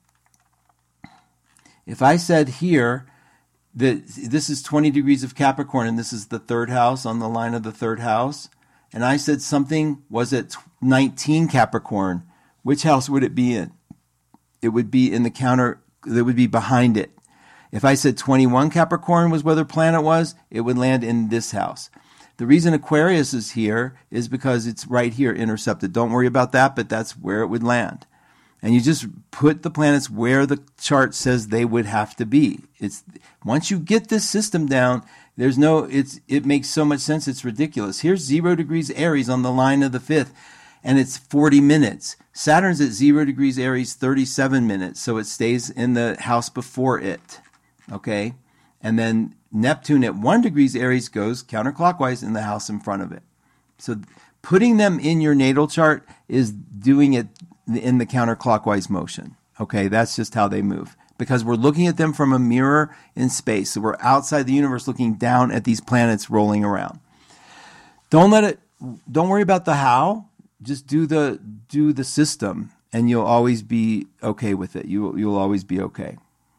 If I said here that this is twenty degrees of Capricorn and this is the third house on the line of the third house, and I said something was at nineteen Capricorn, which house would it be in? It would be in the counter, that would be behind it. If I said twenty-one Capricorn was where the planet was, it would land in this house. The reason Aquarius is here is because it's right here intercepted. Don't worry about that, but that's where it would land. And you just put the planets where the chart says they would have to be. It's once you get this system down, there's no, it's it makes so much sense, it's ridiculous. Here's zero degrees Aries on the line of the fifth, and it's forty minutes. Saturn's at zero degrees Aries, thirty-seven minutes, so it stays in the house before it. Okay? And then Neptune at one degrees Aries goes counterclockwise in the house in front of it. So putting them in your natal chart is doing it in the counterclockwise motion. Okay, that's just how they move. Because we're looking at them from a mirror in space. So we're outside the universe looking down at these planets rolling around. Don't let it, don't worry about the how. Just do the do the system, and you'll always be okay with it. You you'll always be okay.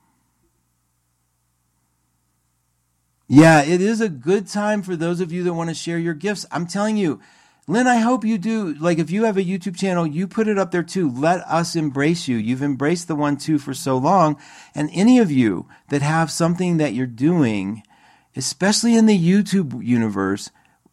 Yeah, it is a good time for those of you that want to share your gifts. I'm telling you, Lynn, I hope you do. Like, if you have a YouTube channel, you put it up there too. Let us embrace you. You've embraced the one, two for so long. And any of you that have something that you're doing, especially in the YouTube universe,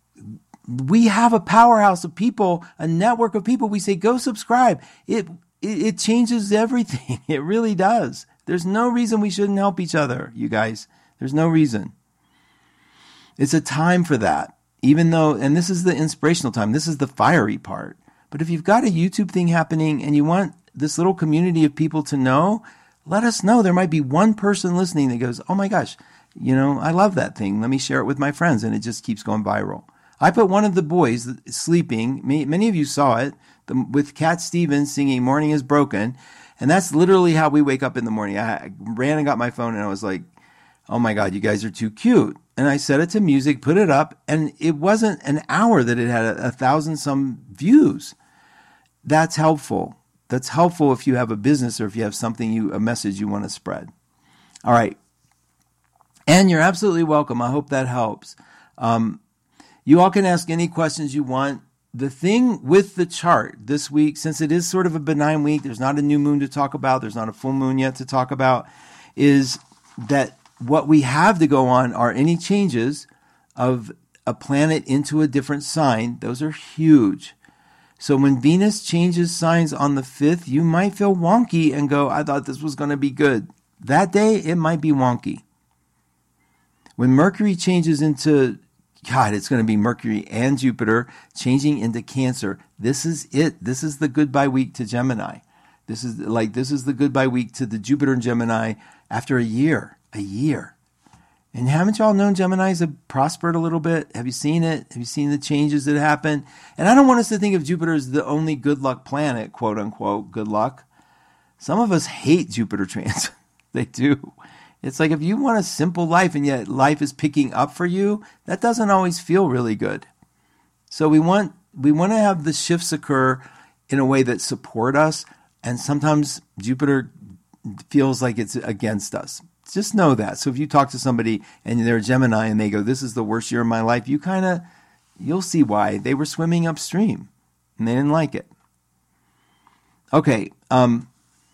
we have a powerhouse of people, a network of people. We say, go subscribe. It, it, it changes everything. It really does. There's no reason we shouldn't help each other, you guys. There's no reason. It's a time for that. Even though, and this is the inspirational time, this is the fiery part. But if you've got a YouTube thing happening and you want this little community of people to know, let us know. There might be one person listening that goes, oh my gosh, you know, I love that thing. Let me share it with my friends. And it just keeps going viral. I put one of the boys sleeping, many of you saw it, with Cat Stevens singing Morning is Broken. And that's literally how we wake up in the morning. I ran and got my phone and I was like, oh my God, you guys are too cute. And I set it to music, put it up, and it wasn't an hour that it had a, a thousand some views. That's helpful. That's helpful if you have a business or if you have something, you a message you want to spread. All right. And you're absolutely welcome. I hope that helps. Um, you all can ask any questions you want. The thing with the chart this week, since it is sort of a benign week, there's not a new moon to talk about, there's not a full moon yet to talk about, is that what we have to go on are any changes of a planet into a different sign. Those are huge. So when Venus changes signs on the fifth, you might feel wonky and go, I thought this was going to be good. That day, it might be wonky. When Mercury changes into, God, it's going to be Mercury and Jupiter changing into Cancer. This is it. This is the goodbye week to Gemini. This is like, this is the goodbye week to the Jupiter and Gemini after a year. A year. And haven't y'all known Geminis have prospered a little bit? Have you seen it? Have you seen the changes that happen? And I don't want us to think of Jupiter as the only good luck planet, quote unquote, good luck. Some of us hate Jupiter transit. They do. It's like if you want a simple life and yet life is picking up for you, that doesn't always feel really good. So we want we want to have the shifts occur in a way that support us. And sometimes Jupiter feels like it's against us. Just know that. So if you talk to somebody and they're a Gemini and they go, this is the worst year of my life, you kind of, you'll see why. They were swimming upstream and they didn't like it. Okay. Um,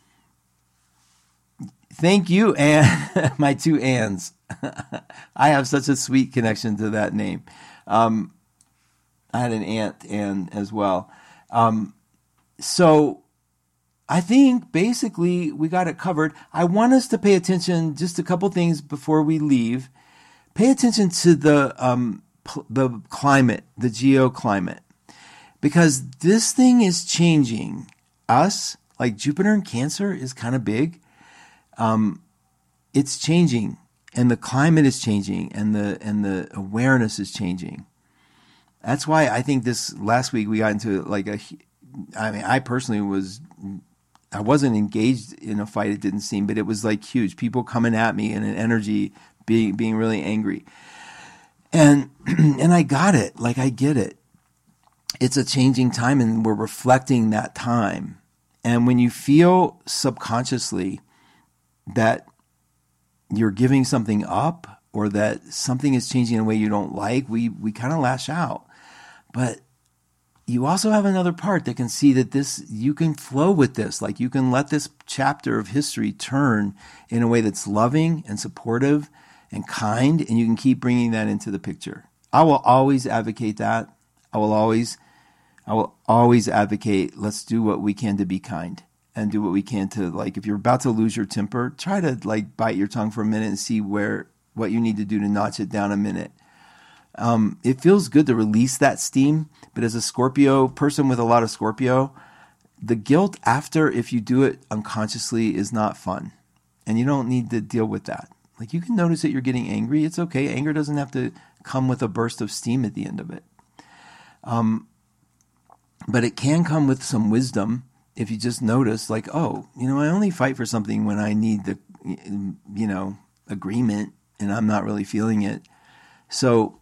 thank you, Anne. My two Anns. I have such a sweet connection to that name. Um, I had an aunt, Anne, as well. Um, so, I think basically we got it covered. I want us to pay attention, just a couple things before we leave. Pay attention to the um, pl- the climate, the geoclimate, because this thing is changing us. Like Jupiter in Cancer is kind of big. Um, it's changing, and the climate is changing, and the and the awareness is changing. That's why I think this last week we got into like a. I mean, I personally was. I wasn't engaged in a fight, it didn't seem, but it was like huge. People coming at me and an energy being being really angry. And and I got it. Like I get it. It's a changing time and we're reflecting that time. And when you feel subconsciously that you're giving something up or that something is changing in a way you don't like, we we kind of lash out. But you also have another part that can see that this, you can flow with this. Like you can let this chapter of history turn in a way that's loving and supportive and kind, and you can keep bringing that into the picture. I will always advocate that. I will always, I will always advocate, let's do what we can to be kind and do what we can to, like, if you're about to lose your temper, try to like bite your tongue for a minute and see where, what you need to do to notch it down a minute. Um, it feels good to release that steam, but as a Scorpio person with a lot of Scorpio, the guilt after, if you do it unconsciously, is not fun, and you don't need to deal with that. Like you can notice that you're getting angry. It's okay. Anger doesn't have to come with a burst of steam at the end of it. Um, but it can come with some wisdom if you just notice like, oh, you know, I only fight for something when I need the, you know, agreement and I'm not really feeling it. So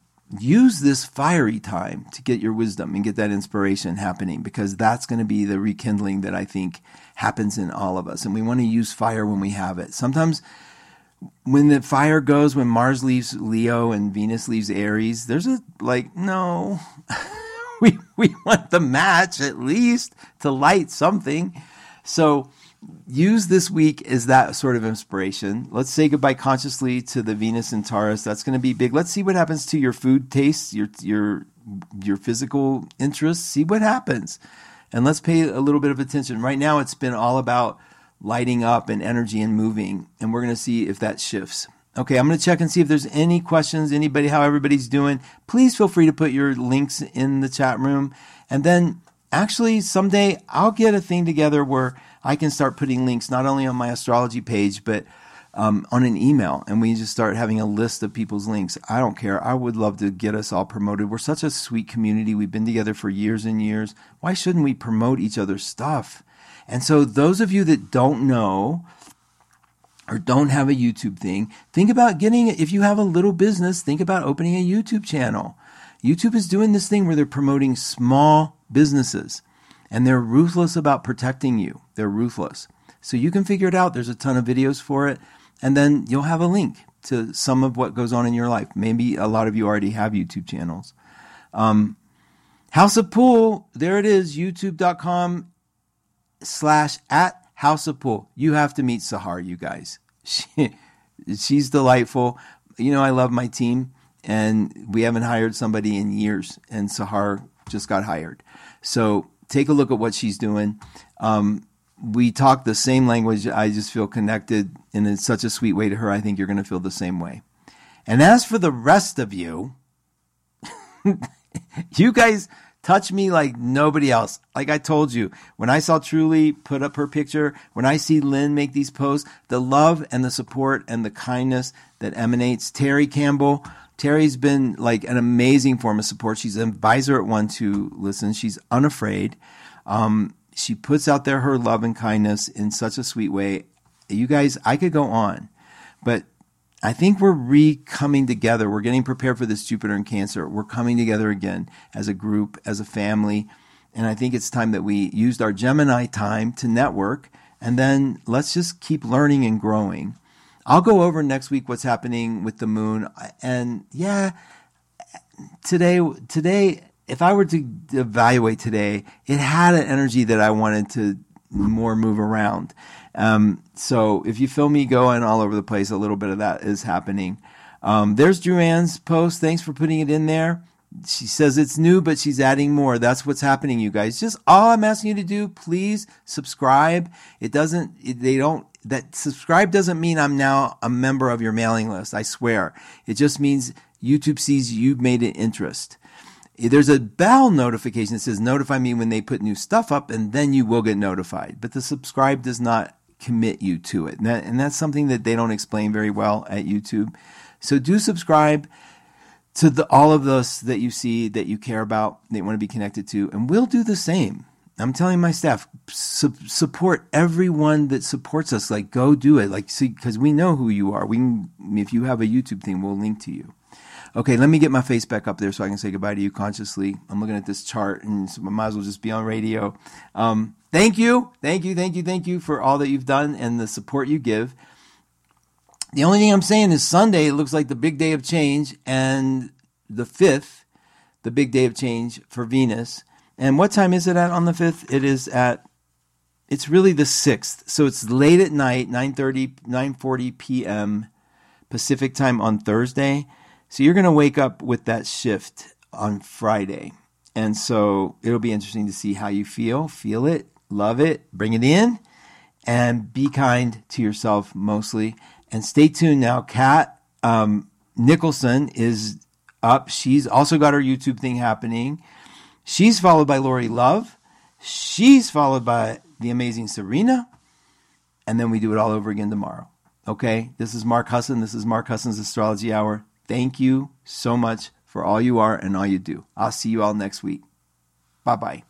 use this fiery time to get your wisdom and get that inspiration happening, because that's going to be the rekindling that I think happens in all of us. And we want to use fire when we have it. Sometimes when the fire goes, when Mars leaves Leo and Venus leaves Aries, there's a like, no, we, we want the match at least to light something. So use this week as that sort of inspiration. Let's say goodbye consciously to the Venus in Taurus. That's going to be big. Let's see what happens to your food tastes, your your your physical interests. See what happens. And let's pay a little bit of attention. Right now, it's been all about lighting up and energy and moving. And we're going to see if that shifts. Okay, I'm going to check and see if there's any questions, anybody, how everybody's doing. Please feel free to put your links in the chat room. And then actually someday I'll get a thing together where I can start putting links not only on my astrology page, but um, on an email. And we just start having a list of people's links. I don't care. I would love to get us all promoted. We're such a sweet community. We've been together for years and years. Why shouldn't we promote each other's stuff? And so those of you that don't know or don't have a YouTube thing, think about getting, if you have a little business, think about opening a YouTube channel. YouTube is doing this thing where they're promoting small businesses. And they're ruthless about protecting you. They're ruthless. So you can figure it out. There's a ton of videos for it. And then you'll have a link to some of what goes on in your life. Maybe a lot of you already have YouTube channels. Um, House of Pool, there it is, youtube.com slash at House of Pool. You have to meet Sahar, you guys. She, she's delightful. You know, I love my team. And we haven't hired somebody in years. And Sahar just got hired. So take a look at what she's doing. Um, we talk the same language. I just feel connected in a, such a sweet way to her. I think you're going to feel the same way. And as for the rest of you, you guys touch me like nobody else. Like I told you, when I saw Truly put up her picture, when I see Lynn make these posts, the love and the support and the kindness that emanates. Terry Campbell, Terry's been like an amazing form of support. She's an advisor at One Two Listen. She's unafraid. Um, she puts out there her love and kindness in such a sweet way. You guys, I could go on, but I think we're re-coming together. We're getting prepared for this Jupiter in Cancer. We're coming together again as a group, as a family. And I think it's time that we used our Gemini time to network. And then let's just keep learning and growing. I'll go over next week what's happening with the moon. And yeah, today, today, if I were to evaluate today, it had an energy that I wanted to more move around. Um, so if you feel me going all over the place, a little bit of that is happening. Um, there's Joanne's post. Thanks for putting it in there. She says it's new, but she's adding more. That's what's happening, you guys. Just all I'm asking you to do, please subscribe. It doesn't, it, they don't, that subscribe doesn't mean I'm now a member of your mailing list. I swear. It just means YouTube sees you've made an interest. There's a bell notification that says notify me when they put new stuff up, and then you will get notified. But the subscribe does not commit you to it. And, that, and that's something that they don't explain very well at YouTube. So do subscribe to the, all of those that you see, that you care about, that you want to be connected to, and we'll do the same. I'm telling my staff, su- support everyone that supports us. Like, go do it. Like, see, because we know who you are. We can, if you have a YouTube thing, we'll link to you. Okay, let me get my face back up there so I can say goodbye to you consciously. I'm looking at this chart, and so I might as well just be on radio. Um, thank you, thank you, thank you, thank you for all that you've done and the support you give. The only thing I'm saying is Sunday, it looks like the big day of change, and the fifth, the big day of change for Venus. And what time is it at on the fifth? It is at, it's really the sixth. So it's late at night, nine thirty, nine forty p.m. Pacific time on Thursday. So you're going to wake up with that shift on Friday. And so it'll be interesting to see how you feel. Feel it, love it, bring it in, and be kind to yourself mostly. And stay tuned now. Kat um, Nicholson is up. She's also got her YouTube thing happening. She's followed by Lori Love. She's followed by the amazing Serena. And then we do it all over again tomorrow. Okay, this is Mark Husson. This is Mark Husson's Astrology Hour. Thank you so much for all you are and all you do. I'll see you all next week. Bye-bye.